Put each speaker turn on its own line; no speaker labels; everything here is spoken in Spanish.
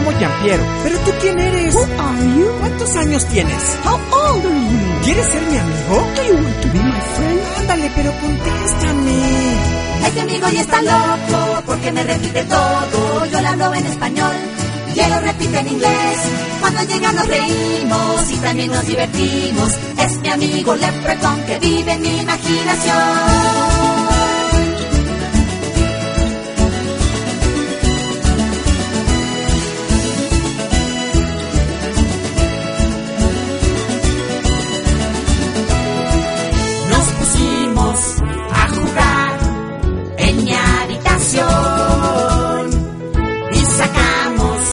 llamo Giampiero. ¿Pero tú quién eres?
Who are you?
¿Cuántos años tienes?
How old are you?
¿Quieres ser mi amigo?
Do you want to be my friend?
Ándale, pero contéstame.
Este amigo ya está loco porque me repite todo. Yo le hablo en español y él lo repite en inglés. Cuando llega nos reímos y también nos divertimos. Es mi amigo Leprechaun que vive en mi imaginación.